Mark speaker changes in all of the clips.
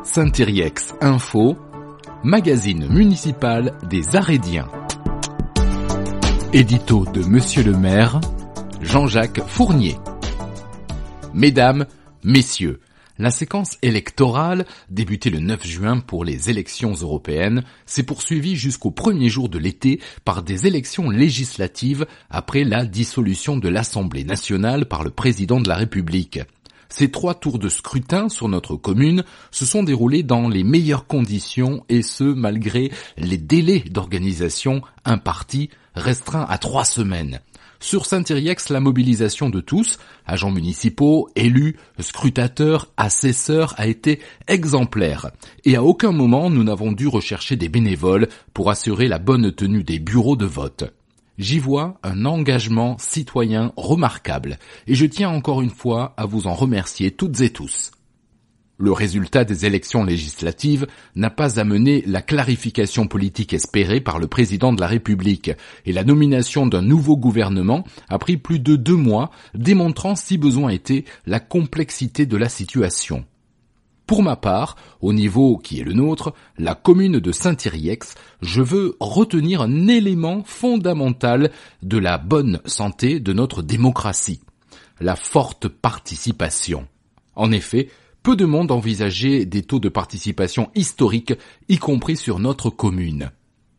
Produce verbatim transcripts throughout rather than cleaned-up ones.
Speaker 1: Saint-Iriex Info, magazine municipal des Arédiens. Édito de Monsieur le maire, Jean-Jacques Fournier. Mesdames, Messieurs, la séquence électorale, débutée le neuf juin pour les élections européennes, s'est poursuivie jusqu'au premier jour de l'été par des élections législatives après la dissolution de l'Assemblée nationale par le président de la République. Ces trois tours de scrutin sur notre commune se sont déroulés dans les meilleures conditions et ce, malgré les délais d'organisation impartis restreints à trois semaines. Sur Saint-Iriex, la mobilisation de tous, agents municipaux, élus, scrutateurs, assesseurs, a été exemplaire. Et à aucun moment nous n'avons dû rechercher des bénévoles pour assurer la bonne tenue des bureaux de vote. J'y vois un engagement citoyen remarquable et je tiens encore une fois à vous en remercier toutes et tous. Le résultat des élections législatives n'a pas amené la clarification politique espérée par le président de la République et la nomination d'un nouveau gouvernement a pris plus de deux mois, démontrant si besoin était la complexité de la situation. Pour ma part, au niveau qui est le nôtre, la commune de Saint-Iriex, je veux retenir un élément fondamental de la bonne santé de notre démocratie, la forte participation. En effet, peu de monde envisageait des taux de participation historiques, y compris sur notre commune.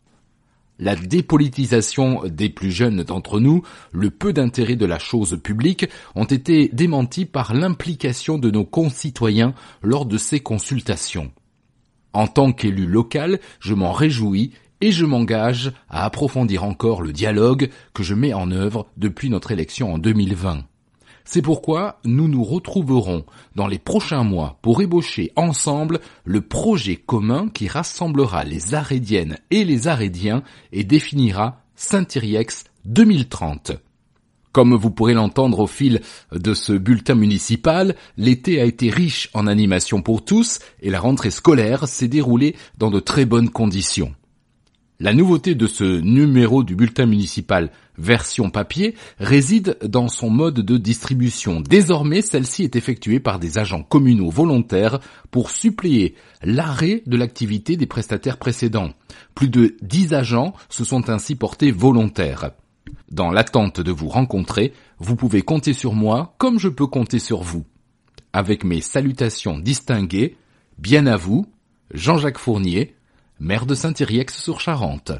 Speaker 1: La dépolitisation des plus jeunes d'entre nous, le peu d'intérêt de la chose publique ont été démentis par l'implication de nos concitoyens lors de ces consultations. En tant qu'élu local, je m'en réjouis et je m'engage à approfondir encore le dialogue que je mets en œuvre depuis notre élection en deux mille vingt. C'est pourquoi nous nous retrouverons dans les prochains mois pour ébaucher ensemble le projet commun qui rassemblera les Arédiennes et les Arédiens et définira Saint-Iriex deux mille trente. Comme vous pourrez l'entendre au fil de ce bulletin municipal, l'été a été riche en animations pour tous et la rentrée scolaire s'est déroulée dans de très bonnes conditions. La nouveauté de ce numéro du bulletin municipal version papier réside dans son mode de distribution. Désormais, celle-ci est effectuée par des agents communaux volontaires pour suppléer l'arrêt de l'activité des prestataires précédents. Plus de dix agents se sont ainsi portés volontaires. Dans l'attente de vous rencontrer, vous pouvez compter sur moi comme je peux compter sur vous. Avec mes salutations distinguées, bien à vous, Jean-Jacques Fournier, maire de Saint-Iriex-sur-Charente.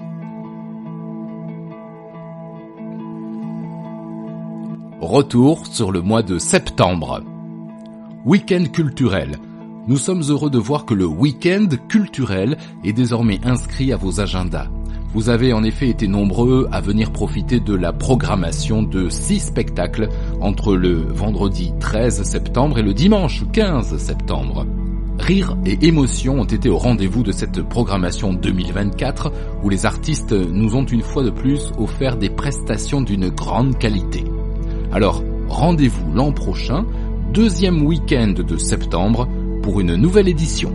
Speaker 1: Retour sur le mois de septembre. Week-end culturel. Nous sommes heureux de voir que le week-end culturel est désormais inscrit à vos agendas. Vous avez en effet été nombreux à venir profiter de la programmation de six spectacles entre le vendredi treize septembre et le dimanche quinze septembre. Rire et émotion ont été au rendez-vous de cette programmation deux mille vingt-quatre où les artistes nous ont une fois de plus offert des prestations d'une grande qualité. Alors, rendez-vous l'an prochain, deuxième week-end de septembre, pour une nouvelle édition.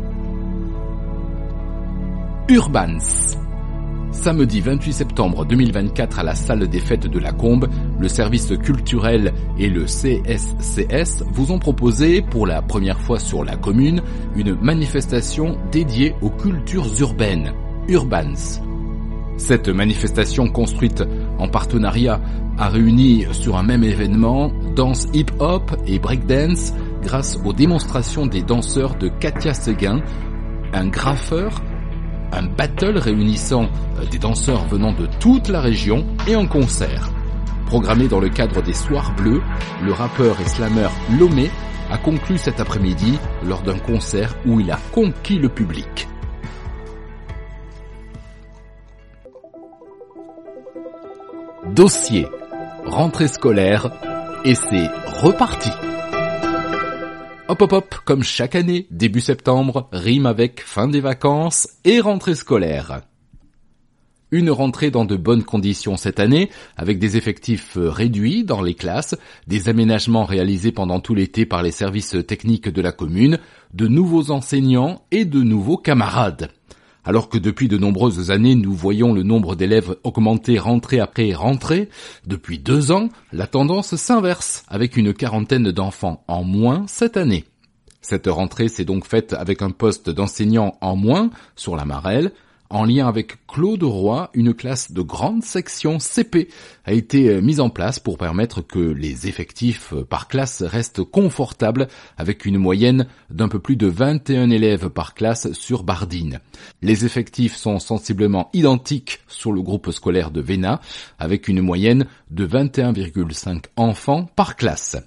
Speaker 1: Urbans. Samedi vingt-huit septembre deux mille vingt-quatre à la salle des fêtes de la Combe, le service culturel et le C S C S vous ont proposé, pour la première fois sur la commune, une manifestation dédiée aux cultures urbaines, Urbans. Cette manifestation construite en partenariat a réuni sur un même événement danse hip-hop et breakdance grâce aux démonstrations des danseurs de Katia Seguin, un graffeur, un battle réunissant des danseurs venant de toute la région et un concert. Programmé dans le cadre des Soirs Bleus, le rappeur et slammer Lomé a conclu cet après-midi lors d'un concert où il a conquis le public. Dossier, rentrée scolaire, et c'est reparti. Hop hop hop, comme chaque année, début septembre rime avec fin des vacances et rentrée scolaire. Une rentrée dans de bonnes conditions cette année, avec des effectifs réduits dans les classes, des aménagements réalisés pendant tout l'été par les services techniques de la commune, de nouveaux enseignants et de nouveaux camarades. Alors que depuis de nombreuses années, nous voyons le nombre d'élèves augmenter rentrée après rentrée, depuis deux ans, la tendance s'inverse, avec une quarantaine d'enfants en moins cette année. Cette rentrée s'est donc faite avec un poste d'enseignant en moins sur la Marelle. En lien avec Claude Roy, une classe de grande section C P a été mise en place pour permettre que les effectifs par classe restent confortables avec une moyenne d'un peu plus de vingt et un élèves par classe sur Bardines. Les effectifs sont sensiblement identiques sur le groupe scolaire de Véna avec une moyenne de vingt et un virgule cinq enfants par classe.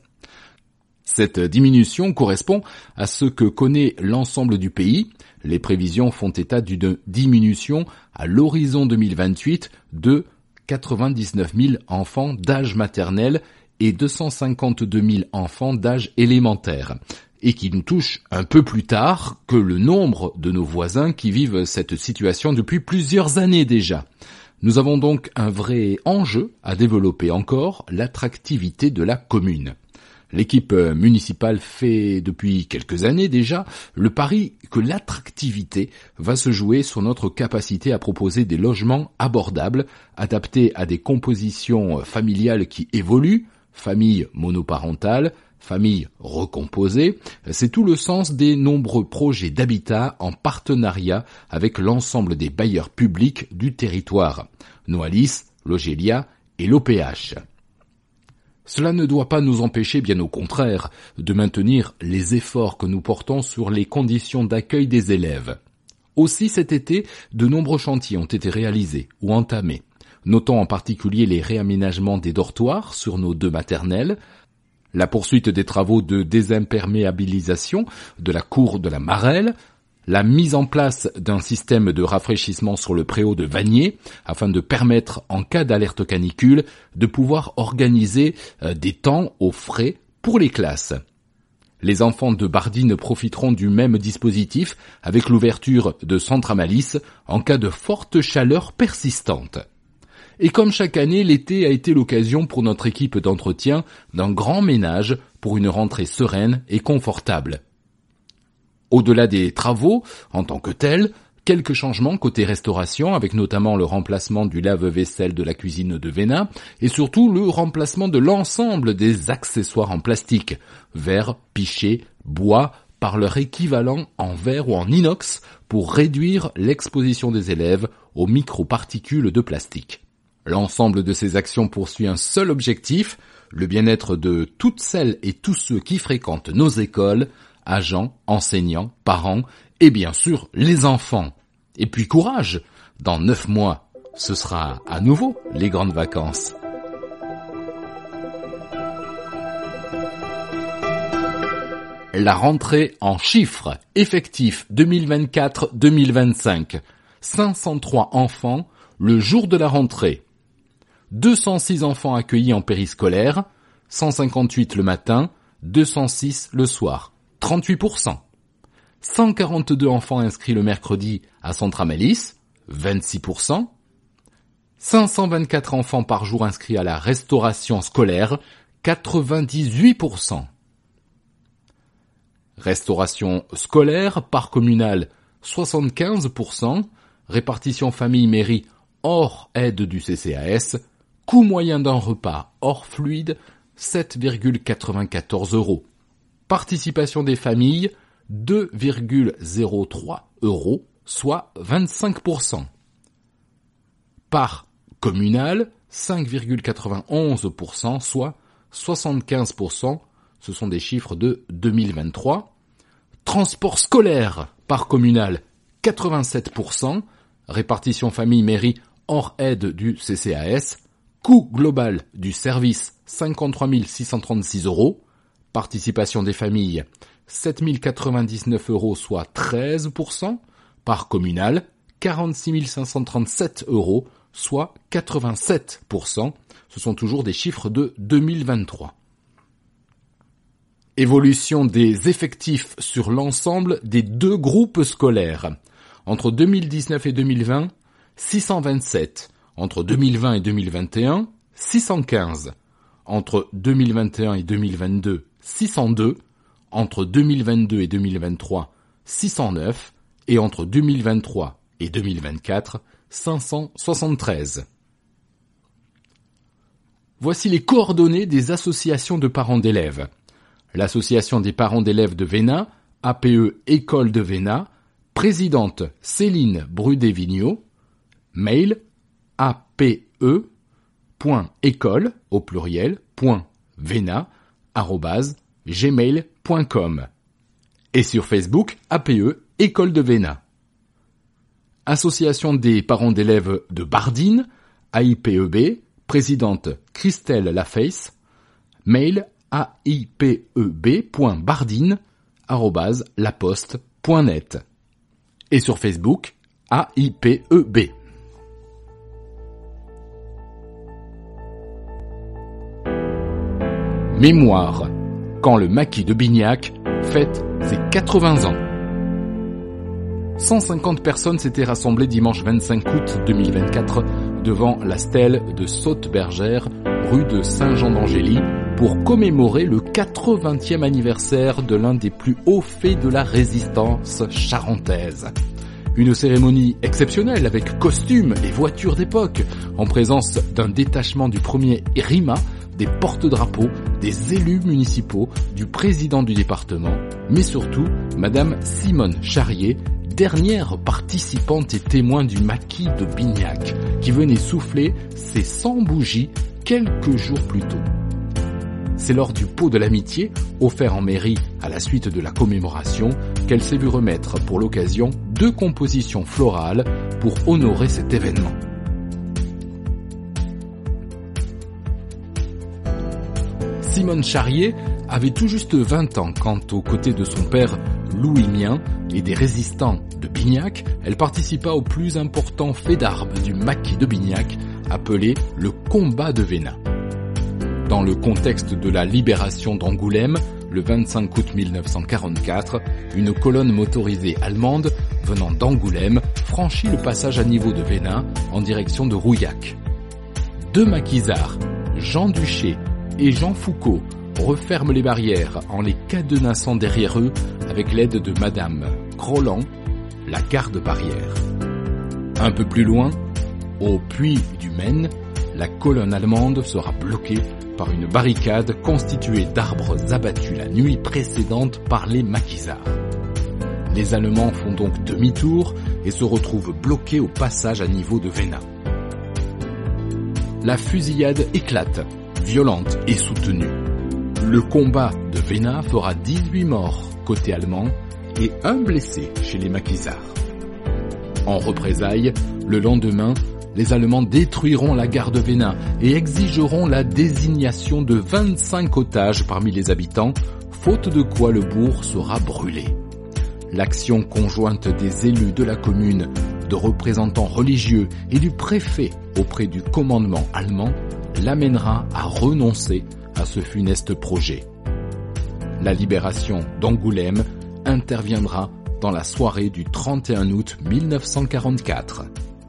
Speaker 1: Cette diminution correspond à ce que connaît l'ensemble du pays. Les prévisions font état d'une diminution à l'horizon deux mille vingt-huit de quatre-vingt-dix-neuf mille enfants d'âge maternel et deux cent cinquante-deux mille enfants d'âge élémentaire, et qui nous touche un peu plus tard que le nombre de nos voisins qui vivent cette situation depuis plusieurs années déjà. Nous avons donc un vrai enjeu à développer encore, l'attractivité de la commune. L'équipe municipale fait depuis quelques années déjà le pari que l'attractivité va se jouer sur notre capacité à proposer des logements abordables, adaptés à des compositions familiales qui évoluent, famille monoparentale, famille recomposée. C'est tout le sens des nombreux projets d'habitat en partenariat avec l'ensemble des bailleurs publics du territoire, Noalis, Logélia et l'O P H. Cela ne doit pas nous empêcher, bien au contraire, de maintenir les efforts que nous portons sur les conditions d'accueil des élèves. Aussi cet été, de nombreux chantiers ont été réalisés ou entamés. Notons en particulier les réaménagements des dortoirs sur nos deux maternelles, la poursuite des travaux de désimperméabilisation de la cour de la Marelle, la mise en place d'un système de rafraîchissement sur le préau de Vanier afin de permettre, en cas d'alerte canicule, de pouvoir organiser des temps au frais pour les classes. Les enfants de Bardines profiteront du même dispositif avec l'ouverture de centres à malice en cas de forte chaleur persistante. Et comme chaque année, l'été a été l'occasion pour notre équipe d'entretien d'un grand ménage pour une rentrée sereine et confortable. Au-delà des travaux, en tant que tels, quelques changements côté restauration, avec notamment le remplacement du lave-vaisselle de la cuisine de Véna, et surtout le remplacement de l'ensemble des accessoires en plastique, verre, pichet, bois, par leur équivalent en verre ou en inox, pour réduire l'exposition des élèves aux microparticules de plastique. L'ensemble de ces actions poursuit un seul objectif, le bien-être de toutes celles et tous ceux qui fréquentent nos écoles, agents, enseignants, parents et bien sûr les enfants. Et puis courage, dans neuf mois, ce sera à nouveau les grandes vacances. La rentrée en chiffres, effectif deux mille vingt-quatre deux mille vingt-cinq, cinq cent trois enfants le jour de la rentrée, deux cent six enfants accueillis en périscolaire, cent cinquante-huit le matin, deux cent six le soir. trente-huit pour cent. cent quarante-deux enfants inscrits le mercredi à Centre Amélis, vingt-six pour cent. cinq cent vingt-quatre enfants par jour inscrits à la restauration scolaire, quatre-vingt-dix-huit pour cent. Restauration scolaire, part communale, soixante-quinze pour cent. Répartition famille-mairie hors aide du C C A S. Coût moyen d'un repas hors fluide, sept virgule quatre-vingt-quatorze euros. Participation des familles, deux virgule zéro trois euros, soit vingt-cinq pour cent. Part communale, cinq virgule quatre-vingt-onze pour cent, soit soixante-quinze pour cent. Ce sont des chiffres de deux mille vingt-trois. Transport scolaire, part communale, quatre-vingt-sept pour cent. Répartition famille-mairie hors aide du C C A S. Coût global du service, cinquante-trois mille six cent trente-six euros. Participation des familles, sept mille quatre-vingt-dix-neuf euros, soit treize pour cent. Part communale, quarante-six mille cinq cent trente-sept euros, soit quatre-vingt-sept pour cent. Ce sont toujours des chiffres de deux mille vingt-trois. Évolution des effectifs sur l'ensemble des deux groupes scolaires. Entre deux mille dix-neuf et deux mille vingt, six cent vingt-sept. Entre deux mille vingt et deux mille vingt et un, six cent quinze. Entre deux mille vingt et un et deux mille vingt-deux, six cent deux. Entre deux mille vingt-deux et deux mille vingt-trois, six cent neuf. Et entre deux mille vingt-trois et deux mille vingt-quatre, cinq cent soixante-treize. Voici les coordonnées des associations de parents d'élèves. L'association des parents d'élèves de Véna A P E École de Véna, présidente Céline Brudet-Vigneault, mail ape.école au pluriel, point vena, arrobase, gmail point com. Et sur Facebook, A P E École de Véna. Association des parents d'élèves de Bardines, A I P E B, présidente Christelle Laface, mail aipeb.bardines, arrobase, laposte point net. Et sur Facebook, A I P E B. Mémoire, quand le maquis de Bignac fête ses quatre-vingts ans. cent cinquante personnes s'étaient rassemblées dimanche vingt-cinq août deux mille vingt-quatre devant la stèle de Saute-Bergère, rue de Saint-Jean-d'Angély, pour commémorer le quatre-vingtième anniversaire de l'un des plus hauts faits de la résistance charentaise. Une cérémonie exceptionnelle avec costumes et voitures d'époque, en présence d'un détachement du premier R I M A, des porte-drapeaux, des élus municipaux, du président du département, mais surtout Madame Simone Charrier, dernière participante et témoin du maquis de Bignac, qui venait souffler ses cent bougies quelques jours plus tôt. C'est lors du pot de l'amitié, offert en mairie à la suite de la commémoration, qu'elle s'est vue remettre pour l'occasion deux compositions florales pour honorer cet événement. Simone Charrier avait tout juste vingt ans quand, aux côtés de son père Louis Mien et des résistants de Bignac, elle participa au plus important fait d'armes du maquis de Bignac, appelé le combat de Véna. Dans le contexte de la libération d'Angoulême, le vingt-cinq août mille neuf cent quarante-quatre, une colonne motorisée allemande venant d'Angoulême franchit le passage à niveau de Véna en direction de Rouillac. Deux maquisards, Jean Duché et Jean Foucault, referment les barrières en les cadenassant derrière eux avec l'aide de Madame Croland, la garde-barrière. Un peu plus loin, au puits du Maine, la colonne allemande sera bloquée par une barricade constituée d'arbres abattus la nuit précédente par les maquisards. Les Allemands font donc demi-tour et se retrouvent bloqués au passage à niveau de Véna. La fusillade éclate, violente et soutenue. Le combat de Véna fera dix-huit morts côté allemand et un blessé chez les maquisards. En représailles, le lendemain, les Allemands détruiront la gare de Véna et exigeront la désignation de vingt-cinq otages parmi les habitants, faute de quoi le bourg sera brûlé. L'action conjointe des élus de la commune, de représentants religieux et du préfet auprès du commandement allemand l'amènera à renoncer à ce funeste projet. La libération d'Angoulême interviendra dans la soirée du trente et un août mille neuf cent quarante-quatre.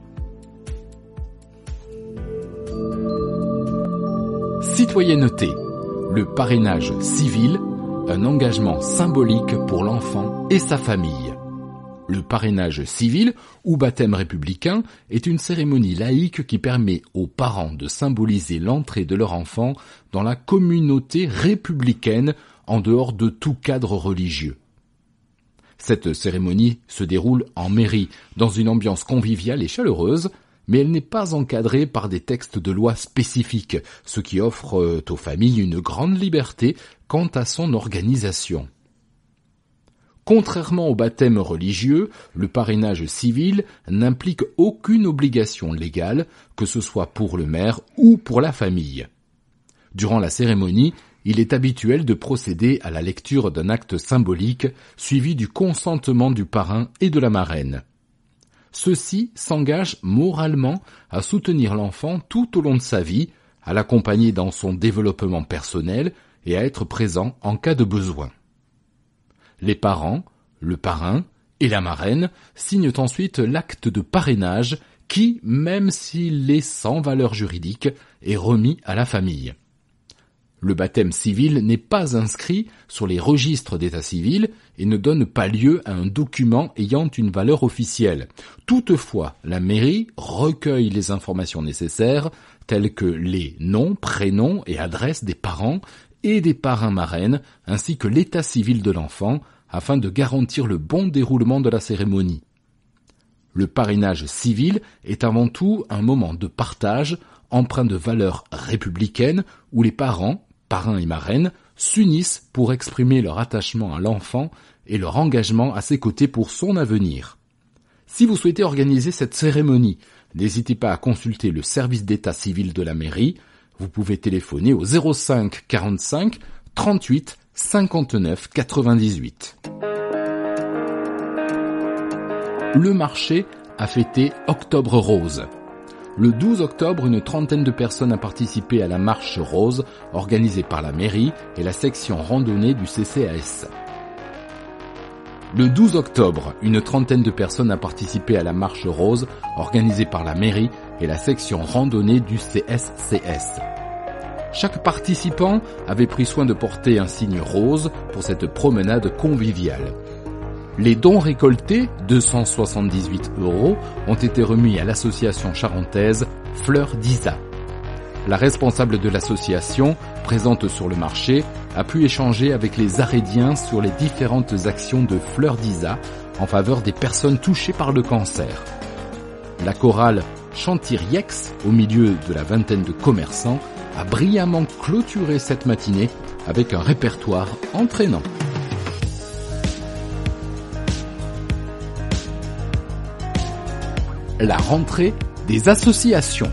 Speaker 1: Citoyenneté, le parrainage civil, un engagement symbolique pour l'enfant et sa famille. Le parrainage civil, ou baptême républicain, est une cérémonie laïque qui permet aux parents de symboliser l'entrée de leur enfant dans la communauté républicaine en dehors de tout cadre religieux. Cette cérémonie se déroule en mairie, dans une ambiance conviviale et chaleureuse, mais elle n'est pas encadrée par des textes de loi spécifiques, ce qui offre aux familles une grande liberté quant à son organisation. Contrairement au baptême religieux, le parrainage civil n'implique aucune obligation légale, que ce soit pour le maire ou pour la famille. Durant la cérémonie, il est habituel de procéder à la lecture d'un acte symbolique suivi du consentement du parrain et de la marraine. Ceux-ci s'engagent moralement à soutenir l'enfant tout au long de sa vie, à l'accompagner dans son développement personnel et à être présents en cas de besoin. Les parents, le parrain et la marraine signent ensuite l'acte de parrainage qui, même s'il est sans valeur juridique, est remis à la famille. Le baptême civil n'est pas inscrit sur les registres d'état civil et ne donne pas lieu à un document ayant une valeur officielle. Toutefois, la mairie recueille les informations nécessaires, telles que les noms, prénoms et adresses des parents et des parrains marraines, ainsi que l'état civil de l'enfant, afin de garantir le bon déroulement de la cérémonie. Le parrainage civil est avant tout un moment de partage empreint de valeurs républicaines où les parents, parrains et marraines, s'unissent pour exprimer leur attachement à l'enfant et leur engagement à ses côtés pour son avenir. Si vous souhaitez organiser cette cérémonie, n'hésitez pas à consulter le service d'état civil de la mairie. Vous pouvez téléphoner au zéro cinq quarante-cinq trente-huit cinquante-neuf quatre-vingt-dix-huit. Le marché a fêté Octobre Rose. Le douze octobre, une trentaine de personnes a participé à la Marche Rose organisée par la mairie et la section randonnée du C C A S. Le douze octobre, une trentaine de personnes a participé à la Marche Rose organisée par la mairie et la section randonnée du C S C S. Chaque participant avait pris soin de porter un signe rose pour cette promenade conviviale. Les dons récoltés, deux cent soixante-dix-huit euros, ont été remis à l'association charentaise Fleur d'Isa. La responsable de l'association, présente sur le marché, a pu échanger avec les Arédiens sur les différentes actions de Fleur d'Isa en faveur des personnes touchées par le cancer. La chorale Chantiriex, au milieu de la vingtaine de commerçants, a brillamment clôturé cette matinée avec un répertoire entraînant. La rentrée des associations.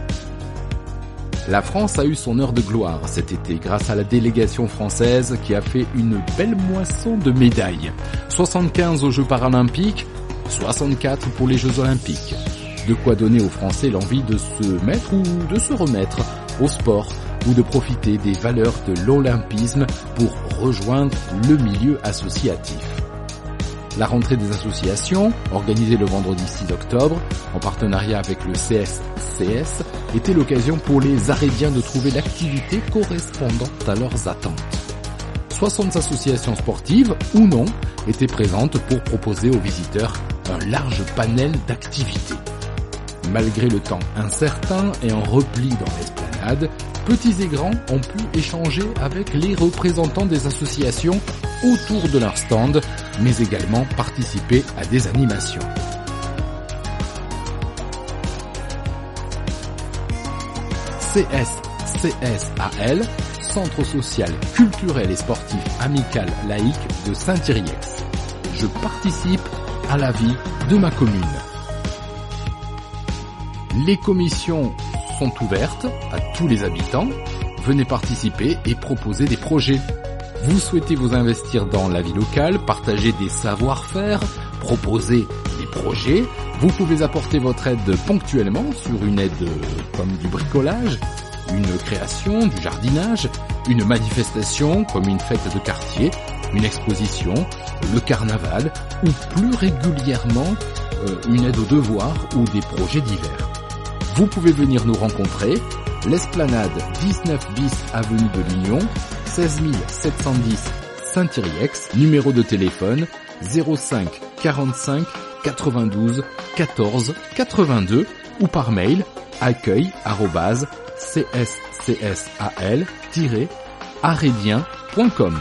Speaker 1: La France a eu son heure de gloire cet été grâce à la délégation française qui a fait une belle moisson de médailles. soixante-quinze aux Jeux paralympiques, soixante-quatre pour les Jeux olympiques. De quoi donner aux Français l'envie de se mettre ou de se remettre au sport ou de profiter des valeurs de l'olympisme pour rejoindre le milieu associatif. La rentrée des associations, organisée le vendredi six octobre, en partenariat avec le C S C S, était l'occasion pour les Arédiens de trouver l'activité correspondant à leurs attentes. soixante associations sportives, ou non, étaient présentes pour proposer aux visiteurs un large panel d'activités. Malgré le temps incertain et en repli dans l'esplanade, petits et grands ont pu échanger avec les représentants des associations autour de leur stand, mais également participer à des animations. C S C S A L, Centre social, culturel et sportif amical laïque de Saint-Thierry-Ex. Je participe à la vie de ma commune. Les commissions sont ouvertes à tous les habitants. Venez participer et proposer des projets. Vous souhaitez vous investir dans la vie locale, partager des savoir-faire, proposer des projets. Vous pouvez apporter votre aide ponctuellement sur une aide comme du bricolage, une création, du jardinage, une manifestation comme une fête de quartier, une exposition, le carnaval ou plus régulièrement euh, une aide aux devoirs ou des projets divers. Vous pouvez venir nous rencontrer, l'Esplanade dix-neuf bis avenue de l'Union, seize mille sept cent dix Saint-Thierry-Ex, numéro de téléphone zéro cinq quarante-cinq quatre-vingt-douze quatorze quatre-vingt-deux ou par mail accueil arobase c s c s a l tiret arédien point com.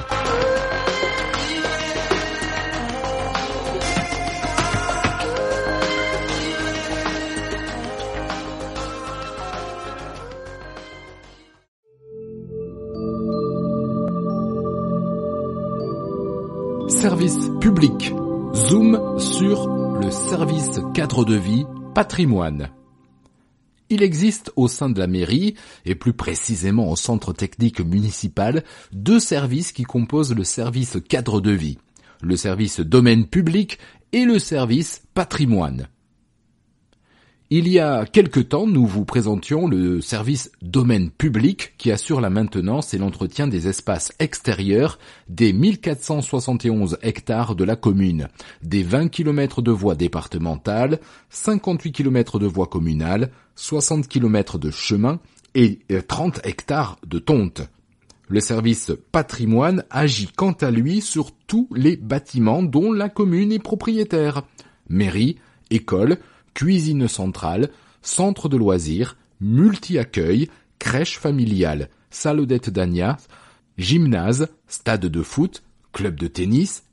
Speaker 1: Service public. Zoom sur le service cadre de vie patrimoine. Il existe au sein de la mairie, et plus précisément au centre technique municipal, deux services qui composent le service cadre de vie. Le service domaine public et le service patrimoine. Il y a quelque temps, nous vous présentions le service domaine public qui assure la maintenance et l'entretien des espaces extérieurs des mille quatre cent soixante et onze hectares de la commune, des vingt kilomètres de voies départementales, cinquante-huit kilomètres de voies communales, soixante kilomètres de chemins et trente hectares de tonte. Le service patrimoine agit quant à lui sur tous les bâtiments dont la commune est propriétaire. Mairie, école, cuisine centrale, centre de loisirs, multi-accueil, crèche familiale, salle Odette Dagna, gymnase, stade de foot, club de tennis,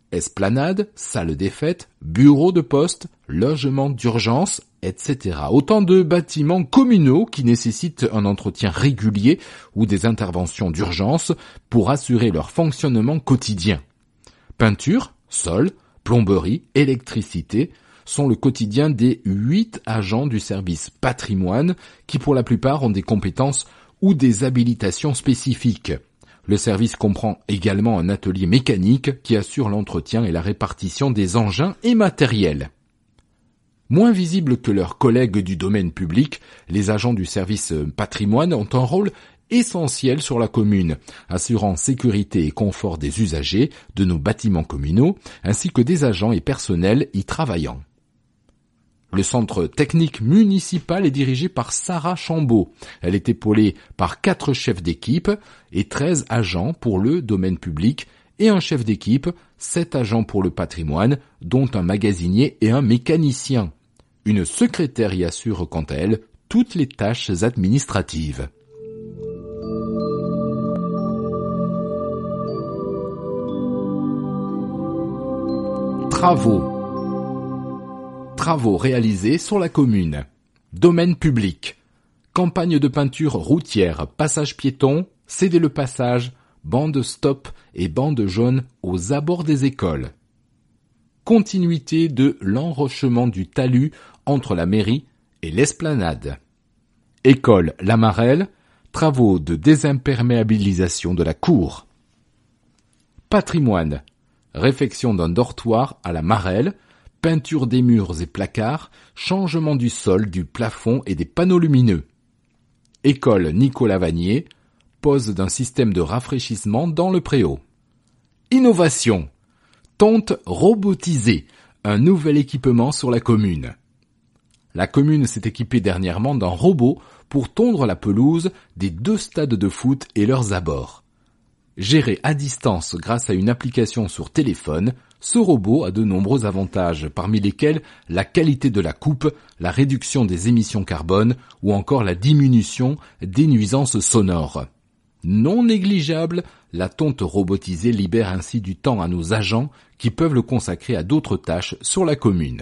Speaker 1: esplanade, salle des fêtes, bureau de poste, logement d'urgence, et cetera. Autant de bâtiments communaux qui nécessitent un entretien régulier ou des interventions d'urgence pour assurer leur fonctionnement quotidien. Peinture, sol, plomberie, électricité sont le quotidien des huit agents du service patrimoine qui pour la plupart ont des compétences ou des habilitations spécifiques. Le service comprend également un atelier mécanique qui assure l'entretien et la répartition des engins et matériels. Moins visibles que leurs collègues du domaine public, les agents du service patrimoine ont un rôle essentiel sur la commune, assurant sécurité et confort des usagers de nos bâtiments communaux, ainsi que des agents et personnels y travaillant. Le centre technique municipal est dirigé par Sarah Chambaud. Elle est épaulée par quatre chefs d'équipe et treize agents pour le domaine public et un chef d'équipe, sept agents pour le patrimoine, dont un magasinier et un mécanicien. Une secrétaire y assure quant à elle toutes les tâches administratives. Travaux. Travaux réalisés sur la commune. Domaine public. Campagne de peinture routière, passage piéton, céder le passage, bande stop et bande jaune aux abords des écoles. Continuité de l'enrochement du talus entre la mairie et l'esplanade. École La Marelle, travaux de désimperméabilisation de la cour. Patrimoine. Réfection d'un dortoir à la Marelle, peinture des murs et placards, changement du sol, du plafond et des panneaux lumineux. École Nicolas Vanier, pose d'un système de rafraîchissement dans le préau. Innovation. Tonte robotisée, un nouvel équipement sur la commune. La commune s'est équipée dernièrement d'un robot pour tondre la pelouse des deux stades de foot et leurs abords. Géré à distance grâce à une application sur téléphone, ce robot a de nombreux avantages, parmi lesquels la qualité de la coupe, la réduction des émissions carbone ou encore la diminution des nuisances sonores. Non négligeable, la tonte robotisée libère ainsi du temps à nos agents qui peuvent le consacrer à d'autres tâches sur la commune.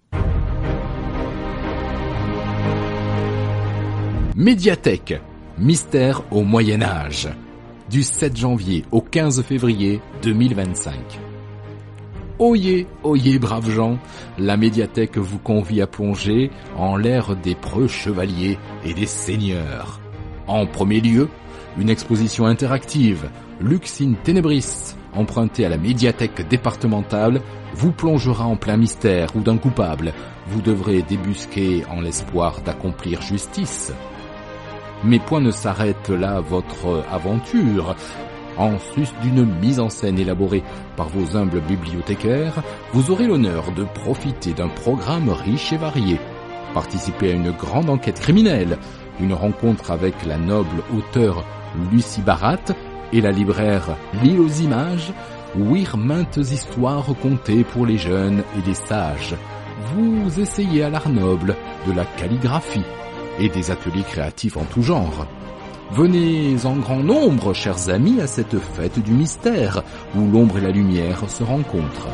Speaker 1: Médiathèque, mystère au Moyen-Âge, du sept janvier au quinze février deux mille vingt-cinq. Oyez, oyez, braves gens, la médiathèque vous convie à plonger en l'ère des preux chevaliers et des seigneurs. En premier lieu, une exposition interactive, Lux in Tenebris, empruntée à la médiathèque départementale, vous plongera en plein mystère ou d'un coupable. Vous devrez débusquer en l'espoir d'accomplir justice. Mais point ne s'arrête là votre aventure. En sus d'une mise en scène élaborée par vos humbles bibliothécaires, vous aurez l'honneur de profiter d'un programme riche et varié. Participez à une grande enquête criminelle, une rencontre avec la noble auteure Lucie Barat et la libraire L'Île aux Images, ouïr maintes histoires contées pour les jeunes et les sages. Vous essayez à l'art noble de la calligraphie et des ateliers créatifs en tout genre. Venez en grand nombre, chers amis, à cette fête du mystère, où l'ombre et la lumière se rencontrent.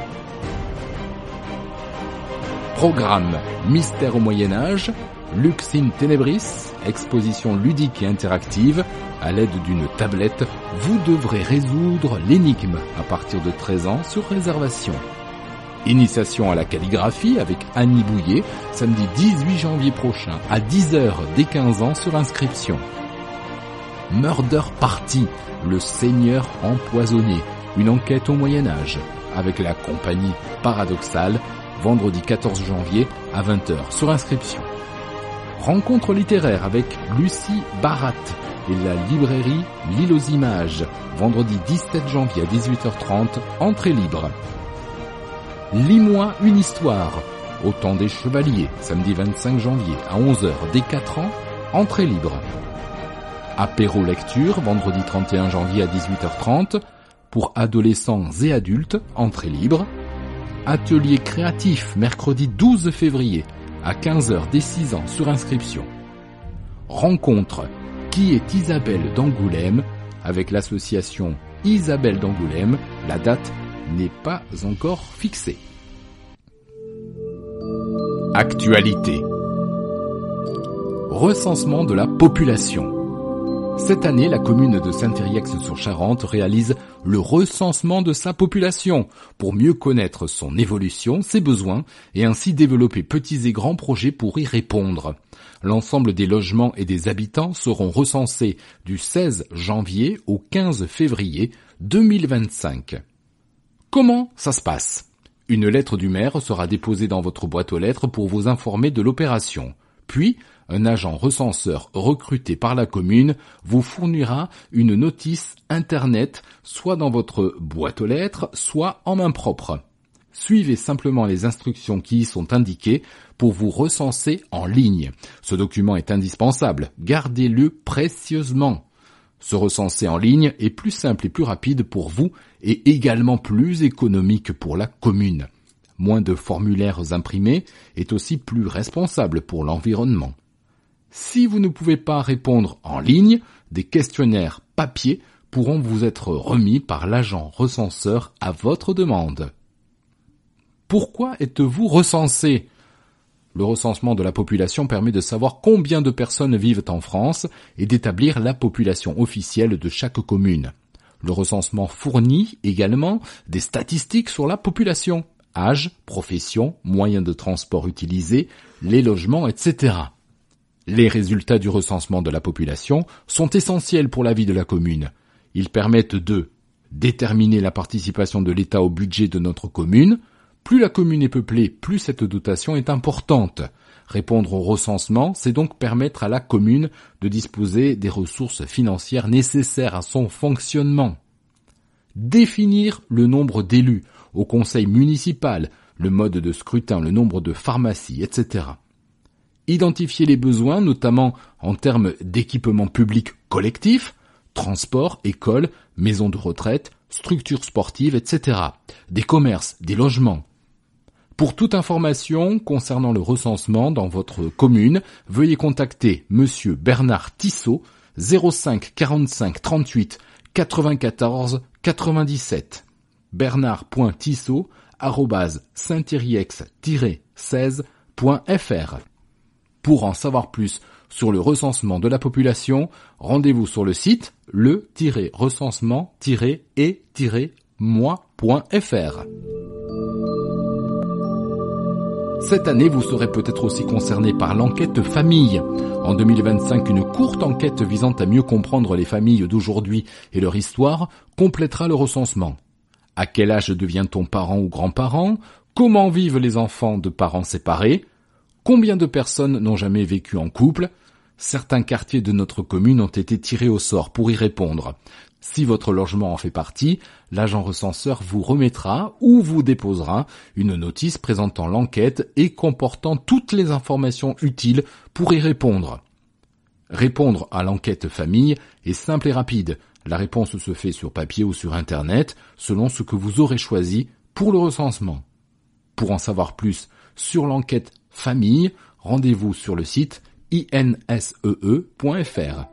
Speaker 1: Programme Mystère au Moyen-Âge, Lux in Tenebris, exposition ludique et interactive. À l'aide d'une tablette, vous devrez résoudre l'énigme à partir de treize ans sur réservation. Initiation à la calligraphie avec Annie Bouillet, samedi dix-huit janvier prochain à dix heures dès quinze ans sur inscription. Murder Party, le seigneur empoisonné, une enquête au Moyen-Âge, avec la compagnie paradoxale, vendredi quatorze janvier à vingt heures sur inscription. Rencontre littéraire avec Lucie Barat et la librairie L'Île aux Images, vendredi dix-sept janvier à dix-huit heures trente, entrée libre. Lis-moi une histoire, au temps des chevaliers, samedi vingt-cinq janvier à onze heures dès quatre ans, entrée libre. Apéro lecture, vendredi trente et un janvier à dix-huit heures trente, pour adolescents et adultes, entrée libre. Atelier créatif, mercredi douze février, à quinze heures dès six ans, sur inscription. Rencontre Qui est Isabelle d'Angoulême, avec l'association Isabelle d'Angoulême, la date n'est pas encore fixée. Actualité. Recensement de la population. Cette année, la commune de Saint-Yrieix-sur-Charente réalise le recensement de sa population pour mieux connaître son évolution, ses besoins et ainsi développer petits et grands projets pour y répondre. L'ensemble des logements et des habitants seront recensés du seize janvier au quinze février deux mille vingt-cinq. Comment ça se passe ? Une lettre du maire sera déposée dans votre boîte aux lettres pour vous informer de l'opération. Puis, un agent recenseur recruté par la commune vous fournira une notice internet, soit dans votre boîte aux lettres, soit en main propre. Suivez simplement les instructions qui y sont indiquées pour vous recenser en ligne. Ce document est indispensable, gardez-le précieusement. Se recenser en ligne est plus simple et plus rapide pour vous et également plus économique pour la commune. Moins de formulaires imprimés est aussi plus responsable pour l'environnement. Si vous ne pouvez pas répondre en ligne, des questionnaires papier pourront vous être remis par l'agent recenseur à votre demande. Pourquoi êtes-vous recensé ? Le recensement de la population permet de savoir combien de personnes vivent en France et d'établir la population officielle de chaque commune. Le recensement fournit également des statistiques sur la population, âge, profession, moyens de transport utilisés, les logements, et cetera. Les résultats du recensement de la population sont essentiels pour la vie de la commune. Ils permettent de déterminer la participation de l'État au budget de notre commune. Plus la commune est peuplée, plus cette dotation est importante. Répondre au recensement, c'est donc permettre à la commune de disposer des ressources financières nécessaires à son fonctionnement. Définir le nombre d'élus au conseil municipal, le mode de scrutin, le nombre de pharmacies, et cetera. Identifier les besoins, notamment en termes d'équipements publics collectifs, transport, écoles, maisons de retraite, structures sportives, et cetera. Des commerces, des logements. Pour toute information concernant le recensement dans votre commune, veuillez contacter Monsieur Bernard Tissot, zéro cinq quarante-cinq trente-huit quatre-vingt-quatorze quatre-vingt-dix-sept. bernard.tissot arobase saint-yrieix tiret seize point f r. Pour en savoir plus sur le recensement de la population, rendez-vous sur le site le tiret recensement tiret et tiret moi point f r. Cette année, vous serez peut-être aussi concerné par l'enquête famille. En deux mille vingt-cinq, une courte enquête visant à mieux comprendre les familles d'aujourd'hui et leur histoire complétera le recensement. À quel âge devient-on parent ou grand-parent ? Comment vivent les enfants de parents séparés ? Combien de personnes n'ont jamais vécu en couple ? Certains quartiers de notre commune ont été tirés au sort pour y répondre. Si votre logement en fait partie, l'agent recenseur vous remettra ou vous déposera une notice présentant l'enquête et comportant toutes les informations utiles pour y répondre. Répondre à l'enquête famille est simple et rapide. La réponse se fait sur papier ou sur Internet, selon ce que vous aurez choisi pour le recensement. Pour en savoir plus sur l'enquête famille, rendez-vous sur le site i n s e e point f r.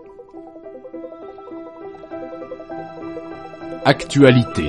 Speaker 1: Actualité.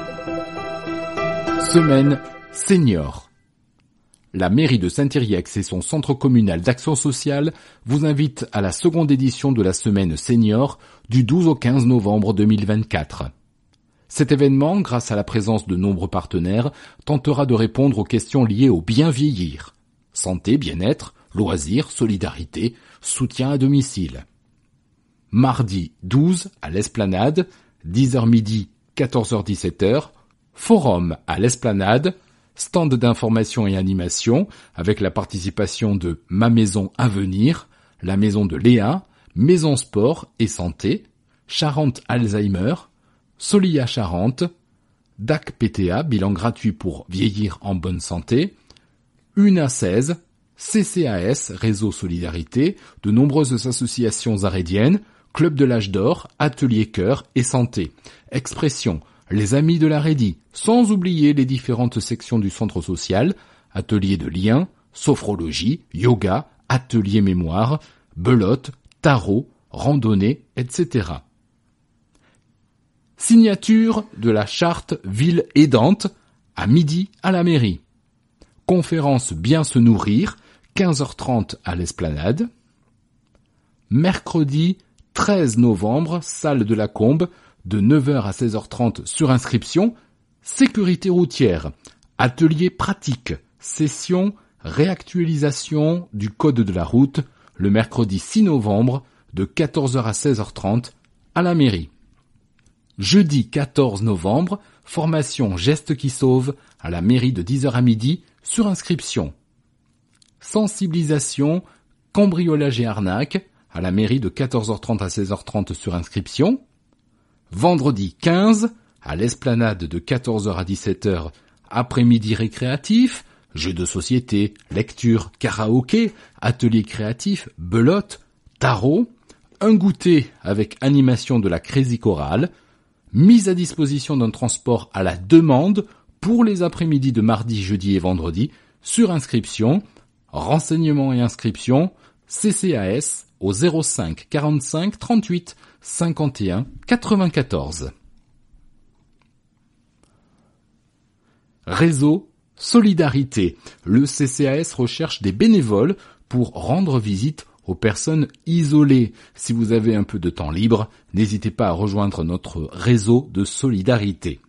Speaker 1: Semaine senior. La mairie de Saint-Yrieix et son centre communal d'action sociale vous invitent à la seconde édition de la semaine senior du douze au quinze novembre deux mille vingt-quatre. Cet événement, grâce à la présence de nombreux partenaires, tentera de répondre aux questions liées au bien vieillir. Santé, bien-être, loisirs, solidarité, soutien à domicile. Mardi douze à l'Esplanade, dix heures midi, quatorze heures dix-sept heures, forum à l'Esplanade, stand d'information et animation avec la participation de Ma Maison à venir, la Maison de Léa, Maison Sport et Santé, Charente Alzheimer, Solia Charente, D A C P T A, bilan gratuit pour vieillir en bonne santé, U N A seize, C C A S, Réseau Solidarité, de nombreuses associations arédiennes, Club de l'âge d'or, Atelier Cœur et Santé, Expression, les Amis de l'Arédie, sans oublier les différentes sections du centre social, Atelier de lien, Sophrologie, Yoga, Atelier Mémoire, Belote, Tarot, Randonnée, et cetera. Signature de la charte ville aidante à midi à la mairie. Conférence bien se nourrir, quinze heures trente à l'Esplanade. Mercredi treize novembre, salle de la Combe, de neuf heures à seize heures trente sur inscription. Sécurité routière, atelier pratique, session, réactualisation du code de la route, le mercredi six novembre, de quatorze heures à seize heures trente à la mairie. Jeudi quatorze novembre, formation Gestes qui sauvent à la mairie de dix heures à midi sur inscription. Sensibilisation, cambriolage et arnaque à la mairie de quatorze heures trente à seize heures trente sur inscription. Vendredi quinze, à l'Esplanade de quatorze heures à dix-sept heures, après-midi récréatif, jeux de société, lecture, karaoké, atelier créatif, belote, tarot, un goûter avec animation de la Crazy Chorale, mise à disposition d'un transport à la demande pour les après-midi de mardi, jeudi et vendredi, sur inscription, renseignements et inscriptions, C C A S au zéro cinq quarante-cinq trente-huit cinquante et un quatre-vingt-quatorze. Réseau Solidarité. Le C C A S recherche des bénévoles pour rendre visite aux personnes isolées. Si vous avez un peu de temps libre, n'hésitez pas à rejoindre notre réseau de solidarité.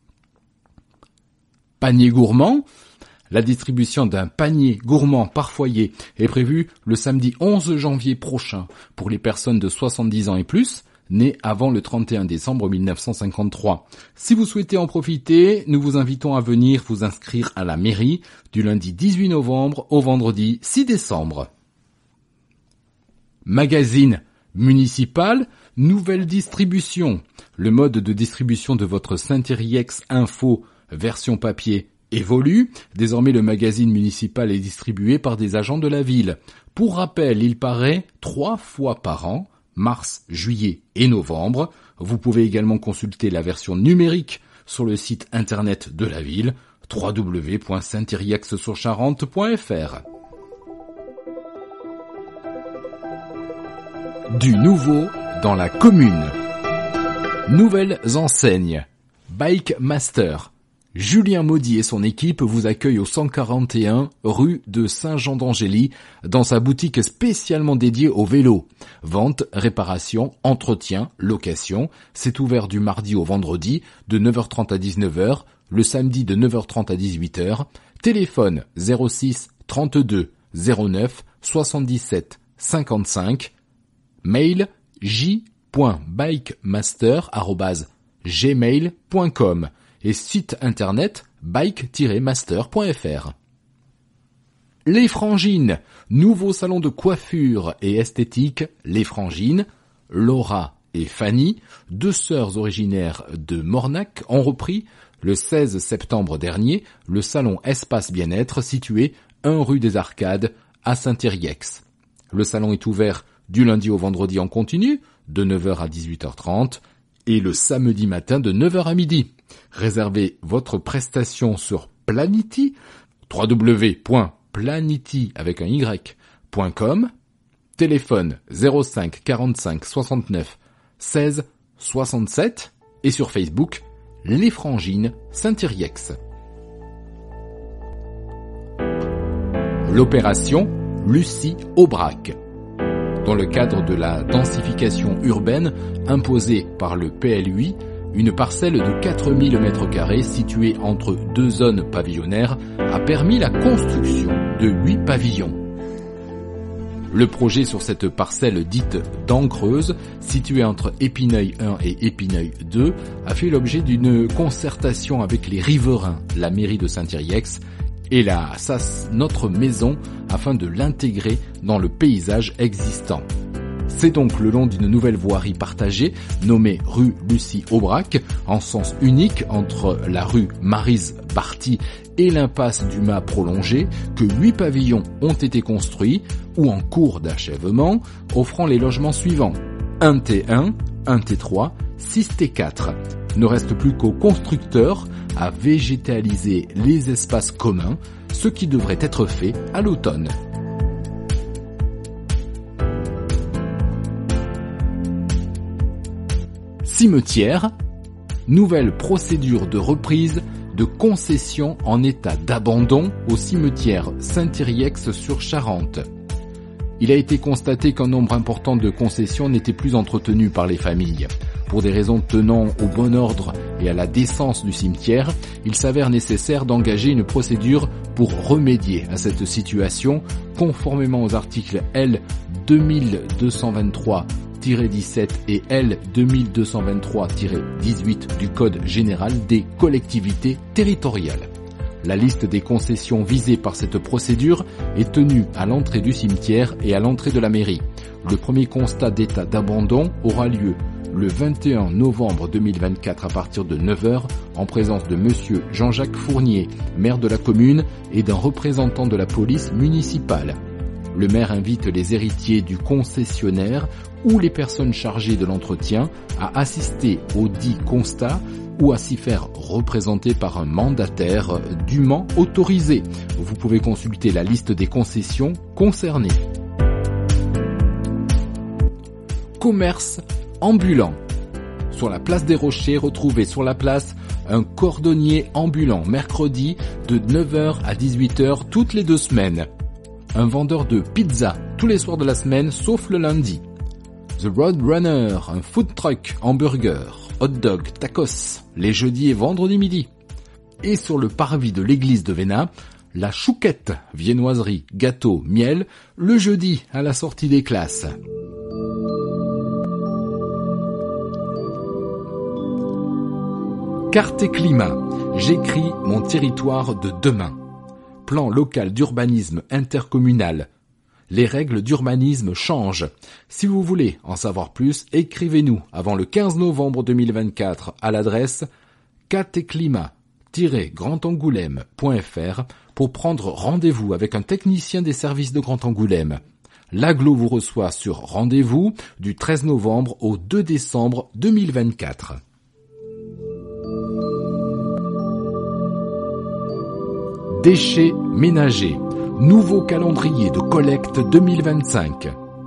Speaker 1: Panier gourmand. La distribution d'un panier gourmand par foyer est prévue le samedi onze janvier prochain pour les personnes de soixante-dix ans et plus, nées avant le trente et un décembre mille neuf cent cinquante-trois. Si vous souhaitez en profiter, nous vous invitons à venir vous inscrire à la mairie du lundi dix-huit novembre au vendredi six décembre. Magazine municipal, nouvelle distribution. Le mode de distribution de votre Saint-Thierry-Ex Info version papier évolue. Désormais, le magazine municipal est distribué par des agents de la ville. Pour rappel, il paraît trois fois par an, mars, juillet et novembre. Vous pouvez également consulter la version numérique sur le site internet de la ville, w w w point saint thierry ex sur charente point f r. Du nouveau dans la commune. Nouvelles enseignes. Bike Master. Julien Maudy et son équipe vous accueillent au cent quarante et un rue de Saint-Jean-d'Angély dans sa boutique spécialement dédiée au vélo. Vente, réparation, entretien, location. C'est ouvert du mardi au vendredi de neuf heures trente à dix-neuf heures, le samedi de neuf heures trente à dix-huit heures. Téléphone zéro six trente-deux zéro neuf soixante-dix-sept cinquante-cinq. Mail j point bikemaster arobase gmail point com et site internet bike tiret master point f r. Les Frangines, nouveau salon de coiffure et esthétique. Les Frangines, Laura et Fanny, deux sœurs originaires de Mornac, ont repris le seize septembre dernier le salon Espace Bien-être situé un rue des Arcades à Saint-Thierry-Ex. Le salon est ouvert du lundi au vendredi en continu, de neuf heures à dix-huit heures trente, et le samedi matin de neuf heures à midi. Réservez votre prestation sur Planity, w w w point planity avec un y point com, téléphone zéro cinq quarante-cinq soixante-neuf seize soixante-sept et sur Facebook Les Frangines Saint-Thierry-Ex. L'opération Lucie Aubrac. Dans le cadre de la densification urbaine imposée par le P L U I, une parcelle de quatre mille mètres carrés située entre deux zones pavillonnaires a permis la construction de huit pavillons. Le projet sur cette parcelle dite dent creuse, située entre Épineuil un et Épineuil deux, a fait l'objet d'une concertation avec les riverains, la mairie de Saint-Thierry-Ex et la S A S Notre Maison afin de l'intégrer dans le paysage existant. C'est donc le long d'une nouvelle voirie partagée, nommée rue Lucie Aubrac, en sens unique entre la rue Maryse-Barty et l'impasse du Mât prolongée, que huit pavillons ont été construits ou en cours d'achèvement, offrant les logements suivants. un T un, un T trois, six T quatre. Ne reste plus qu'aux constructeurs à végétaliser les espaces communs, ce qui devrait être fait à l'automne. Cimetière, Nouvelle procédure de reprise de concession en état d'abandon au cimetière Saint-Yrieix-sur-Charente. Il a été constaté qu'un nombre important de concessions n'étaient plus entretenues par les familles. Pour des raisons tenant au bon ordre et à la décence du cimetière, il s'avère nécessaire d'engager une procédure pour remédier à cette situation, conformément aux articles L deux mille deux cent vingt-trois tiret dix-sept et L deux mille deux cent vingt-trois tiret dix-huit du Code général des collectivités territoriales. La liste des concessions visées par cette procédure est tenue à l'entrée du cimetière et à l'entrée de la mairie. Le premier constat d'état d'abandon aura lieu le vingt et un novembre deux mille vingt-quatre à partir de neuf heures en présence de monsieur Jean-Jacques Fournier, maire de la commune, et d'un représentant de la police municipale. Le maire invite les héritiers du concessionnaire ou les personnes chargées de l'entretien à assister au dit constat ou à s'y faire représenter par un mandataire dûment autorisé. Vous pouvez consulter la liste des concessions concernées. Commerce ambulant. Sur la place des Rochers, retrouvez sur la place un cordonnier ambulant mercredi de neuf heures à dix-huit heures toutes les deux semaines. Un vendeur de pizza tous les soirs de la semaine sauf le lundi. The Roadrunner, un food truck, hamburger, hot dog, tacos, les jeudis et vendredis midi. Et sur le parvis de l'église de Vénat, la chouquette, viennoiserie, gâteau, miel, le jeudi à la sortie des classes. Carte et climat, j'écris mon territoire de demain. Plan local d'urbanisme intercommunal. Les règles d'urbanisme changent. Si vous voulez en savoir plus, écrivez-nous avant le quinze novembre deux mille vingt-quatre à l'adresse cateclimat tiret grand angoulême point f r pour prendre rendez-vous avec un technicien des services de Grand Angoulême. L'Aglo vous reçoit sur rendez-vous du treize novembre au deux décembre deux mille vingt-quatre. Déchets ménagers. Nouveau calendrier de collecte deux mille vingt-cinq.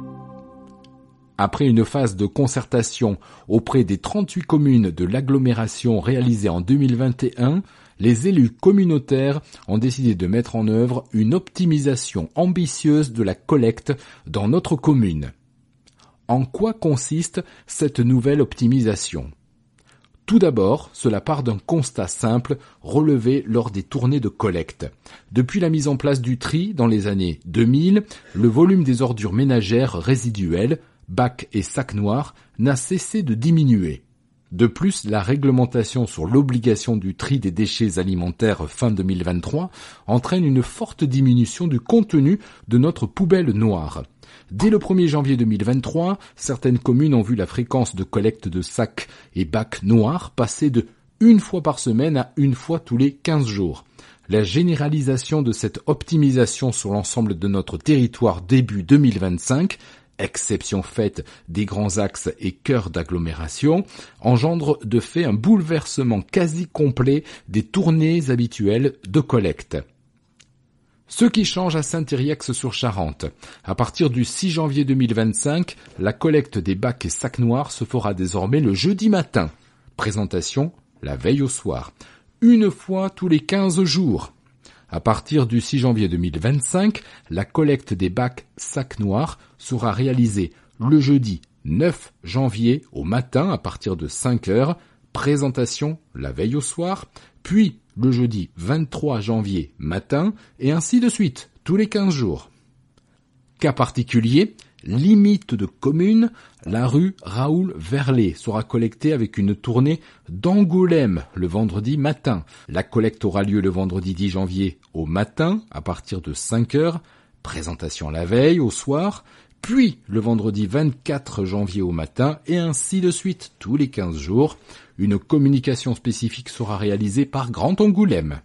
Speaker 1: Après une phase de concertation auprès des trente-huit communes de l'agglomération réalisée en deux mille vingt et un, les élus communautaires ont décidé de mettre en œuvre une optimisation ambitieuse de la collecte dans notre commune. En quoi consiste cette nouvelle optimisation ? Tout d'abord, cela part d'un constat simple relevé lors des tournées de collecte. Depuis la mise en place du tri dans les années deux mille, le volume des ordures ménagères résiduelles, bacs et sacs noirs, n'a cessé de diminuer. De plus, la réglementation sur l'obligation du tri des déchets alimentaires fin deux mille vingt-trois entraîne une forte diminution du contenu de notre poubelle noire. Dès le premier janvier deux mille vingt-trois, certaines communes ont vu la fréquence de collecte de sacs et bacs noirs passer de une fois par semaine à une fois tous les quinze jours. La généralisation de cette optimisation sur l'ensemble de notre territoire début deux mille vingt-cinq, exception faite des grands axes et cœurs d'agglomération, engendre de fait un bouleversement quasi complet des tournées habituelles de collecte. Ce qui change à Saint-Yrieix-sur-Charente. À partir du six janvier deux mille vingt-cinq, la collecte des bacs et sacs noirs se fera désormais le jeudi matin. Présentation la veille au soir. Une fois tous les quinze jours. À partir du six janvier deux mille vingt-cinq, la collecte des bacs sacs noirs sera réalisée le jeudi neuf janvier au matin à partir de cinq heures. Présentation la veille au soir. Puis le jeudi vingt-trois janvier matin, et ainsi de suite, tous les quinze jours. Cas particulier, limite de commune, la rue Raoul Verlet sera collectée avec une tournée d'Angoulême le vendredi matin. La collecte aura lieu le vendredi dix janvier au matin, à partir de cinq heures, présentation la veille au soir, puis le vendredi vingt-quatre janvier au matin, et ainsi de suite, tous les quinze jours. Une communication spécifique sera réalisée par Grand Angoulême.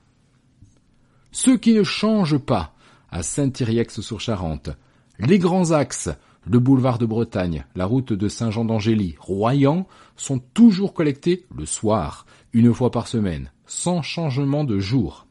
Speaker 1: Ce qui ne change pas à Saint-Yrieix-sur-Charente, les grands axes, le boulevard de Bretagne, la route de Saint-Jean-d'Angély, Royan, sont toujours collectés le soir, une fois par semaine, sans changement de jour.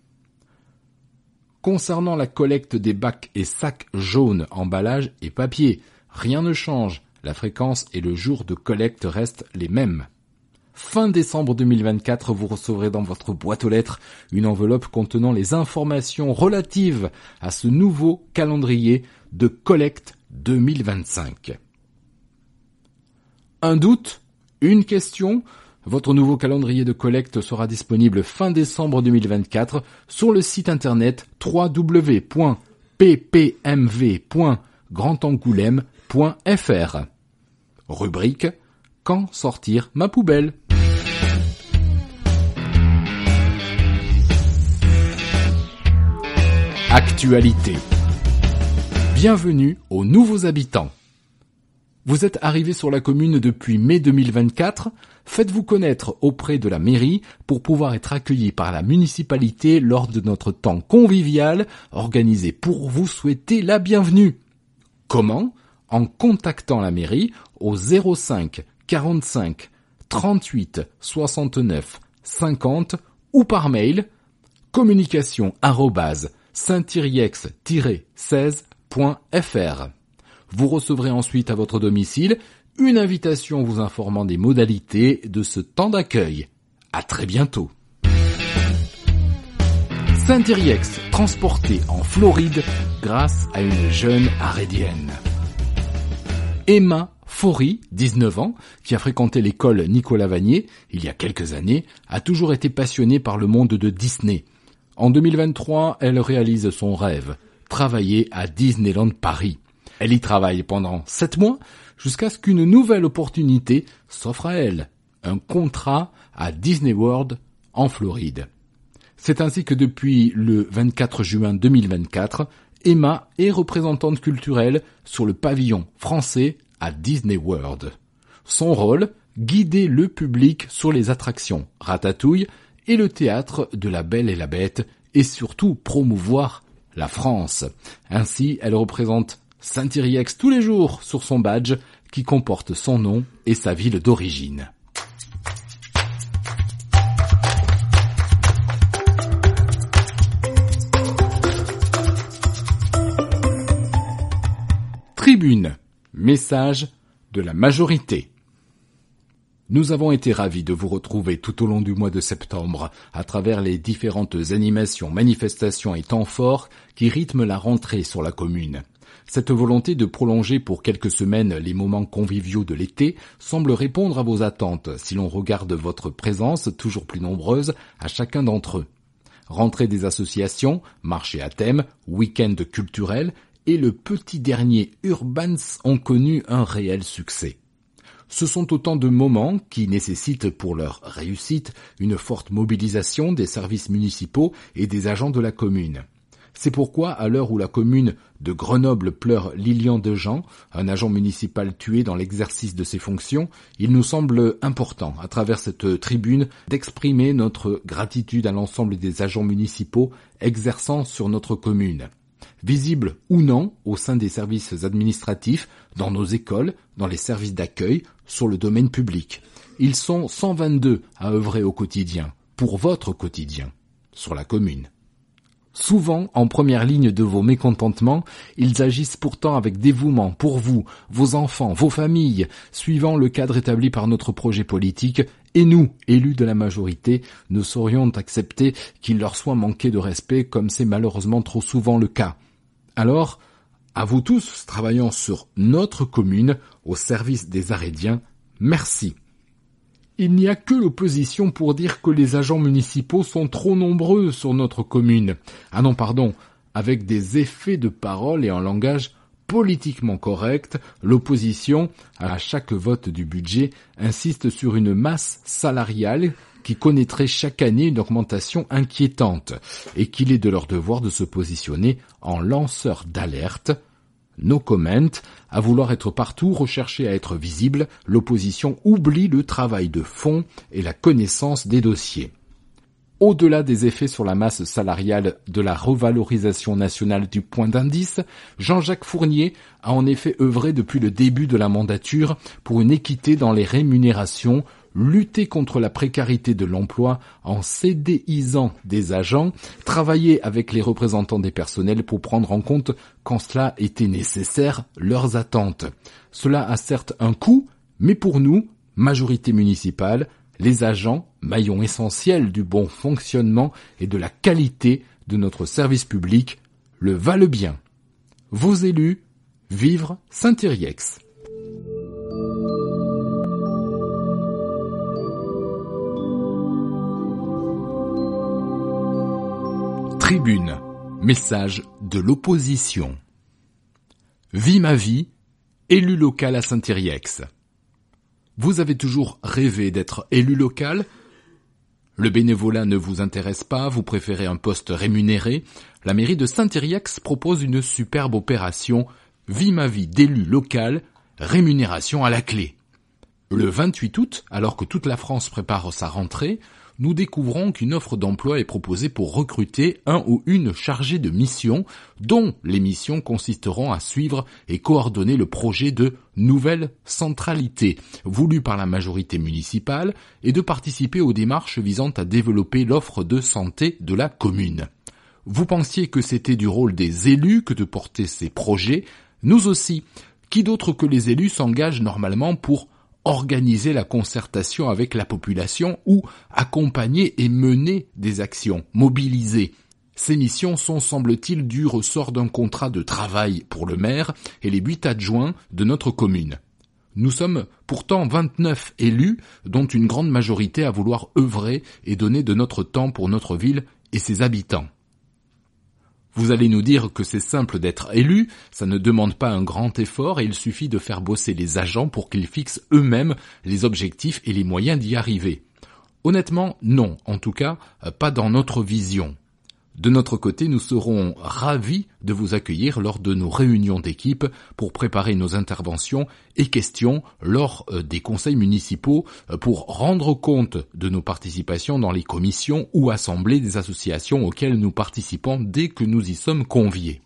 Speaker 1: Concernant la collecte des bacs et sacs jaunes, emballage et papier, rien ne change, la fréquence et le jour de collecte restent les mêmes. fin décembre deux mille vingt-quatre, vous recevrez dans votre boîte aux lettres une enveloppe contenant les informations relatives à ce nouveau calendrier de collecte deux mille vingt-cinq. Un doute? Une question? Votre nouveau calendrier de collecte sera disponible fin décembre deux mille vingt-quatre sur le site internet w w w point p p m v point grand angoulême point f r. Rubrique « Quand sortir ma poubelle ?» Actualité. Bienvenue aux nouveaux habitants. Vous êtes arrivé sur la commune depuis mai deux mille vingt-quatre. Faites-vous connaître auprès de la mairie pour pouvoir être accueilli par la municipalité lors de notre temps convivial organisé pour vous souhaiter la bienvenue. Comment ? En contactant la mairie au zéro cinq quarante-cinq trente-huit soixante-neuf cinquante ou par mail communication arobase saint-iriex tiret seize point f r. Vous recevrez ensuite à votre domicile une invitation vous informant des modalités de ce temps d'accueil. À très bientôt. Saint-Iriex transporté en Floride grâce à une jeune Arédienne. Emma Faury, dix-neuf ans, qui a fréquenté l'école Nicolas Vanier il y a quelques années, a toujours été passionnée par le monde de Disney. En deux mille vingt-trois, elle réalise son rêve, travailler à Disneyland Paris. Elle y travaille pendant sept mois jusqu'à ce qu'une nouvelle opportunité s'offre à elle, un contrat à Disney World en Floride. C'est ainsi que depuis le vingt-quatre juin deux mille vingt-quatre, Emma est représentante culturelle sur le pavillon français à Disney World. Son rôle, guider le public sur les attractions Ratatouille et le théâtre de La Belle et la Bête et surtout promouvoir la France. Ainsi, elle représente Saint-Iriex tous les jours sur son badge qui comporte son nom et sa ville d'origine. Tribune. Message de la majorité. Nous avons été ravis de vous retrouver tout au long du mois de septembre à travers les différentes animations, manifestations et temps forts qui rythment la rentrée sur la commune. Cette volonté de prolonger pour quelques semaines les moments conviviaux de l'été semble répondre à vos attentes si l'on regarde votre présence toujours plus nombreuse à chacun d'entre eux. Rentrée des associations, marché à thème, week-end culturel et le petit dernier Urbans ont connu un réel succès. Ce sont autant de moments qui nécessitent pour leur réussite une forte mobilisation des services municipaux et des agents de la commune. C'est pourquoi, à l'heure où la commune de Grenoble pleure Lilian Dejean, un agent municipal tué dans l'exercice de ses fonctions, il nous semble important, à travers cette tribune, d'exprimer notre gratitude à l'ensemble des agents municipaux exerçant sur notre commune. Visibles ou non au sein des services administratifs, dans nos écoles, dans les services d'accueil, sur le domaine public. Ils sont cent vingt-deux à œuvrer au quotidien, pour votre quotidien, sur la commune. Souvent, en première ligne de vos mécontentements, ils agissent pourtant avec dévouement pour vous, vos enfants, vos familles, suivant le cadre établi par notre projet politique, et nous, élus de la majorité, ne saurions accepter qu'il leur soit manqué de respect comme c'est malheureusement trop souvent le cas. Alors, à vous tous travaillant sur notre commune, au service des Arédiens, merci. Il n'y a que l'opposition pour dire que les agents municipaux sont trop nombreux sur notre commune. Ah non, pardon, avec des effets de parole et un langage politiquement correct, l'opposition, à chaque vote du budget, insiste sur une masse salariale qui connaîtrait chaque année une augmentation inquiétante et qu'il est de leur devoir de se positionner en lanceur d'alerte. No comment, à vouloir être partout, rechercher à être visible, l'opposition oublie le travail de fond et la connaissance des dossiers. Au-delà des effets sur la masse salariale de la revalorisation nationale du point d'indice, Jean-Jacques Fournier a en effet œuvré depuis le début de la mandature pour une équité dans les rémunérations, lutter contre la précarité de l'emploi en CDisant des agents, travailler avec les représentants des personnels pour prendre en compte, quand cela était nécessaire, leurs attentes. Cela a certes un coût, mais pour nous, majorité municipale, Les agents, maillons essentiels du bon fonctionnement et de la qualité de notre service public, le valent bien. Vos élus, vivre Saint-Yrieix. Tribune, message de l'opposition. Vie ma vie, élu local à Saint-Yrieix. Vous avez toujours rêvé d'être élu local ? Le bénévolat ne vous intéresse pas, vous préférez un poste rémunéré ? La mairie de Saint-Yrieix propose une superbe opération « Vie ma vie d'élu local, rémunération à la clé ». Le vingt-huit août, alors que toute la France prépare sa rentrée, nous découvrons qu'une offre d'emploi est proposée pour recruter un ou une chargée de mission, dont les missions consisteront à suivre et coordonner le projet de nouvelle centralité, voulu par la majorité municipale, et de participer aux démarches visant à développer l'offre de santé de la commune. Vous pensiez que c'était du rôle des élus que de porter ces projets, nous aussi. Qui d'autre que les élus s'engagent normalement pour organiser la concertation avec la population ou accompagner et mener des actions, mobiliser. Ces missions sont, semble-t-il, du ressort d'un contrat de travail pour le maire et les huit adjoints de notre commune. Nous sommes pourtant vingt-neuf élus, dont une grande majorité à vouloir œuvrer et donner de notre temps pour notre ville et ses habitants. Vous allez nous dire que c'est simple d'être élu, ça ne demande pas un grand effort et il suffit de faire bosser les agents pour qu'ils fixent eux-mêmes les objectifs et les moyens d'y arriver. Honnêtement, non, en tout cas, pas dans notre vision. De notre côté, nous serons ravis de vous accueillir lors de nos réunions d'équipe pour préparer nos interventions et questions lors des conseils municipaux pour rendre compte de nos participations dans les commissions ou assemblées des associations auxquelles nous participons dès que nous y sommes conviés.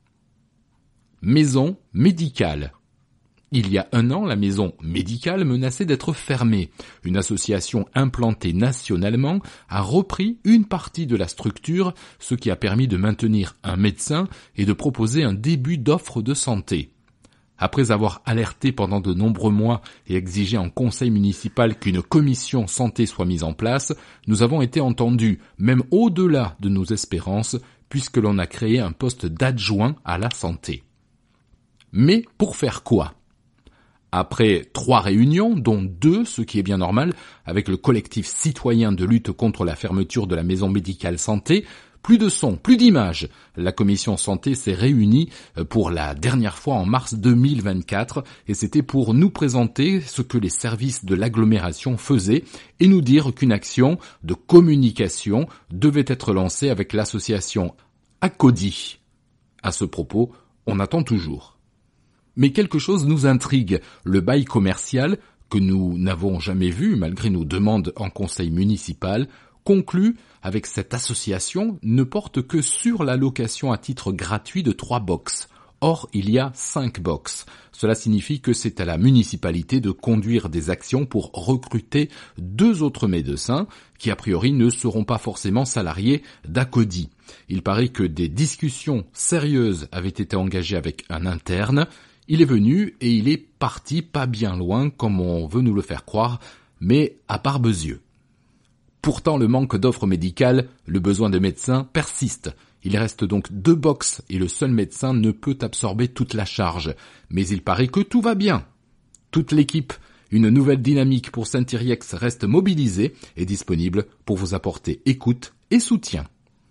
Speaker 1: Maison médicale. Il y a un an, la maison médicale menaçait d'être fermée. Une association implantée nationalement a repris une partie de la structure, ce qui a permis de maintenir un médecin et de proposer un début d'offre de santé. Après avoir alerté pendant de nombreux mois et exigé en conseil municipal qu'une commission santé soit mise en place, nous avons été entendus, même au-delà de nos espérances, puisque l'on a créé un poste d'adjoint à la santé. Mais pour faire quoi ? Après trois réunions, dont deux, ce qui est bien normal, avec le collectif citoyen de lutte contre la fermeture de la maison médicale santé, plus de son, plus d'images. La commission santé s'est réunie pour la dernière fois en mars deux mille vingt-quatre et c'était pour nous présenter ce que les services de l'agglomération faisaient et nous dire qu'une action de communication devait être lancée avec l'association Acodi. À ce propos, on attend toujours. Mais quelque chose nous intrigue, le bail commercial, que nous n'avons jamais vu malgré nos demandes en conseil municipal, conclu avec cette association ne porte que sur la location à titre gratuit de trois box. Or, il y a cinq box. Cela signifie que c'est à la municipalité de conduire des actions pour recruter deux autres médecins qui, a priori, ne seront pas forcément salariés d'Acodi. Il paraît que des discussions sérieuses avaient été engagées avec un interne. Il est venu et il est parti pas bien loin, comme on veut nous le faire croire, mais à Barbezieux. Pourtant, le manque d'offres médicales, le besoin de médecins persiste. Il reste donc deux box et le seul médecin ne peut absorber toute la charge. Mais il paraît que tout va bien. Toute l'équipe, une nouvelle dynamique pour Saint-Yrieix reste mobilisée et disponible pour vous apporter écoute et soutien.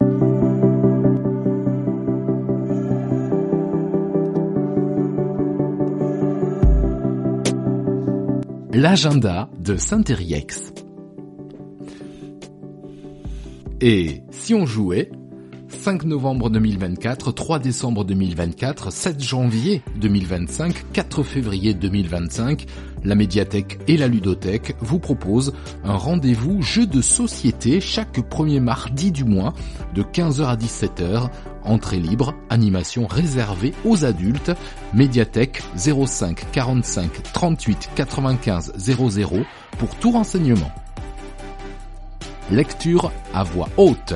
Speaker 1: L'agenda de Saint-Yrieix. Et si on jouait, cinq novembre deux mille vingt-quatre, trois décembre deux mille vingt-quatre, sept janvier deux mille vingt-cinq, quatre février deux mille vingt-cinq, la médiathèque et la ludothèque vous proposent un rendez-vous jeu de société chaque premier mardi du mois de quinze heures à dix-sept heures, entrée libre, animation réservée aux adultes, médiathèque zéro cinq quarante-cinq trente-huit quatre-vingt-quinze zéro zéro pour tout renseignement. Lecture à voix haute.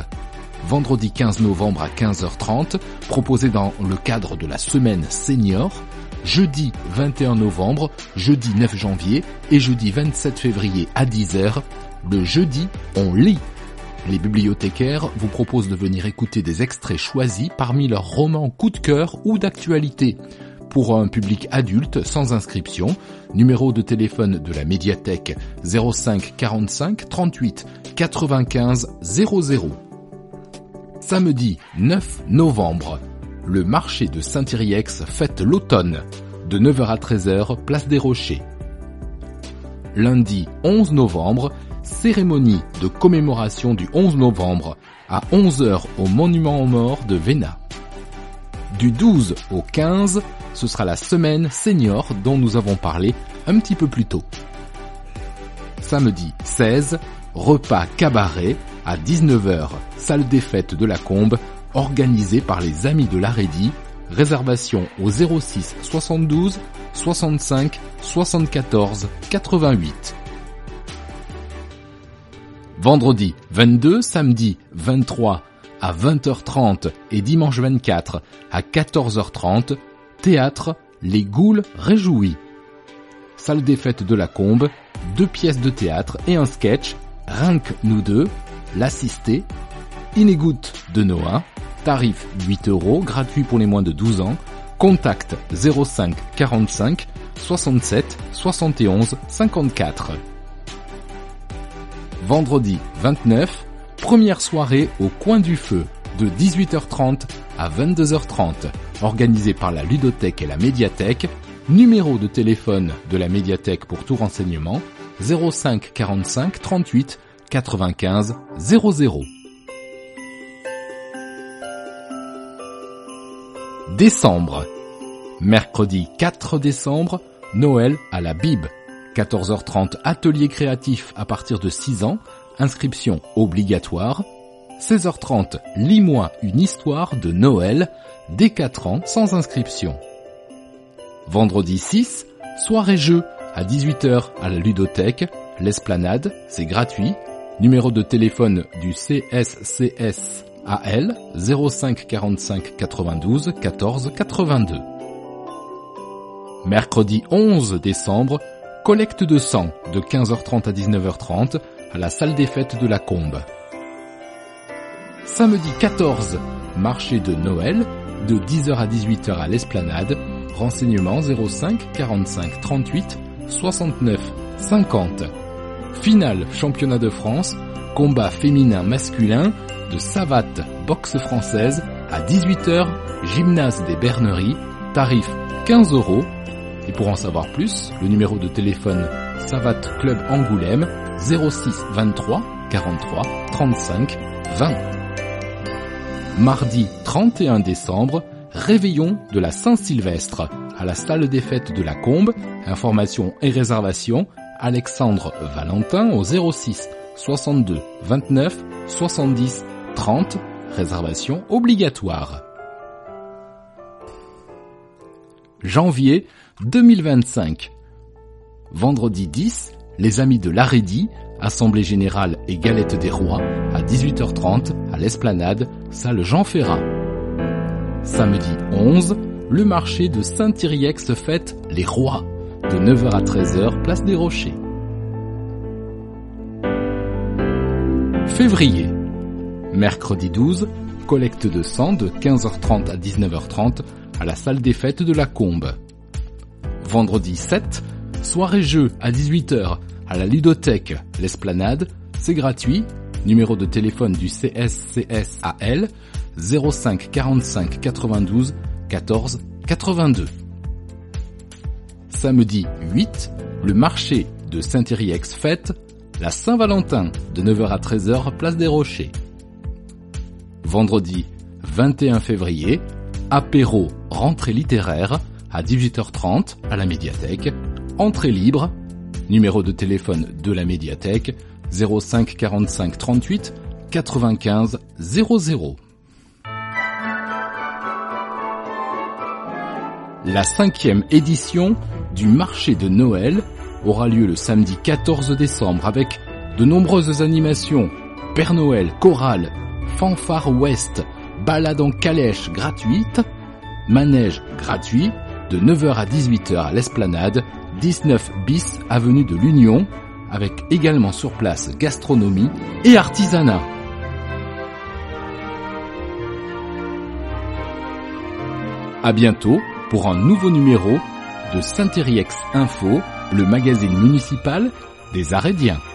Speaker 1: Vendredi quinze novembre à quinze heures trente, proposé dans le cadre de la semaine senior, jeudi vingt et un novembre, jeudi neuf janvier et jeudi vingt-sept février à dix heures. Le jeudi, on lit. Les bibliothécaires vous proposent de venir écouter des extraits choisis parmi leurs romans coup de cœur ou d'actualité. Pour un public adulte sans inscription, numéro de téléphone de la médiathèque zéro cinq quarante-cinq trente-huit quatre-vingt-quinze zéro zéro. Samedi neuf novembre, le marché de Saint-Yrieix fête l'automne, de neuf heures à treize heures, place des Rochers. Lundi onze novembre, cérémonie de commémoration du onze novembre, à onze heures au Monument aux Morts de Vénat. Du douze au quinze, ce sera la semaine senior dont nous avons parlé un petit peu plus tôt. Samedi seize, repas cabaret à dix-neuf heures, salle des fêtes de la Combe, organisée par les Amis de l'Arédie. Réservation au zéro six soixante-douze soixante-cinq soixante-quatorze quatre-vingt-huit. Vendredi vingt-deux, samedi vingt-trois à vingt heures trente et dimanche vingt-quatre à quatorze heures trente, théâtre Les Goules Réjouis. Salle des fêtes de la Combe, deux pièces de théâtre et un sketch, Rinck nous deux, L'assisté, Inégout de Noah, tarif huit euros, gratuit pour les moins de douze ans, contact zéro cinq quarante-cinq soixante-sept soixante et onze cinquante-quatre. Vendredi vingt-neuf, première soirée au Coin du Feu, de dix-huit heures trente à vingt-deux heures trente, organisée par la Ludothèque et la Médiathèque. Numéro de téléphone de la Médiathèque pour tout renseignement, zéro cinq quarante-cinq trente-huit quatre-vingt-quinze zéro zéro. Décembre. Mercredi quatre décembre, Noël à la Bib. quatorze heures trente, atelier créatif à partir de six ans, inscription obligatoire. seize heures trente, lis-moi une histoire de Noël, dès quatre ans, sans inscription. Vendredi six, soirée jeu, à dix-huit heures à la Ludothèque, l'Esplanade, c'est gratuit. Numéro de téléphone du C S C S A L, zéro cinq quarante-cinq quatre-vingt-douze quatorze quatre-vingt-deux. Mercredi onze décembre, collecte de sang, de quinze heures trente à dix-neuf heures trente, à la salle des fêtes de la Combe. Samedi quatorze, marché de Noël, de dix heures à dix-huit heures à l'Esplanade. Renseignements zéro cinq quarante-cinq trente-huit soixante-neuf cinquante. Finale championnat de France, combat féminin masculin de savate boxe française à dix-huit heures, gymnase des Berneries, tarif quinze euros. Et pour en savoir plus, le numéro de téléphone Savate Club Angoulême zéro six vingt-trois quarante-trois trente-cinq vingt. Mardi trente et un décembre, réveillon de la Saint-Sylvestre à la salle des fêtes de la Combe. Informations et réservations Alexandre Valentin au zéro six soixante-deux vingt-neuf soixante-dix trente. Réservation obligatoire. Janvier deux mille vingt-cinq. Vendredi dix, les Amis de l'Arédie, Assemblée Générale et Galette des Rois, à dix-huit heures trente, à l'Esplanade, salle Jean Ferrat. Samedi onze, le marché de Saint-Yrieix fête les Rois, de neuf heures à treize heures, place des Rochers. Février. Mercredi douze, collecte de sang de quinze heures trente à dix-neuf heures trente, à la salle des fêtes de la Combe. Vendredi sept, soirée jeu à dix-huit heures à la Ludothèque, l'Esplanade, c'est gratuit. Numéro de téléphone du C S C S A L, zéro cinq quarante-cinq quatre-vingt-douze quatorze quatre-vingt-deux. Samedi huit, le marché de Saint-Yrieix fête la Saint-Valentin, de neuf heures à treize heures, place des Rochers. Vendredi vingt et un février, apéro rentrée littéraire, à dix-huit heures trente à la Médiathèque, entrée libre. Numéro de téléphone de la Médiathèque zéro cinq quarante-cinq trente-huit quatre-vingt-quinze zéro zéro. La cinquième édition du marché de Noël aura lieu le samedi quatorze décembre avec de nombreuses animations, Père Noël, chorale, fanfare ouest, balade en calèche gratuite, manège gratuit, de neuf heures à dix-huit heures à l'Esplanade, dix-neuf bis avenue de l'Union, avec également sur place gastronomie et artisanat. À bientôt pour un nouveau numéro de Saint-Thériex Info, le magazine municipal des Arédiens.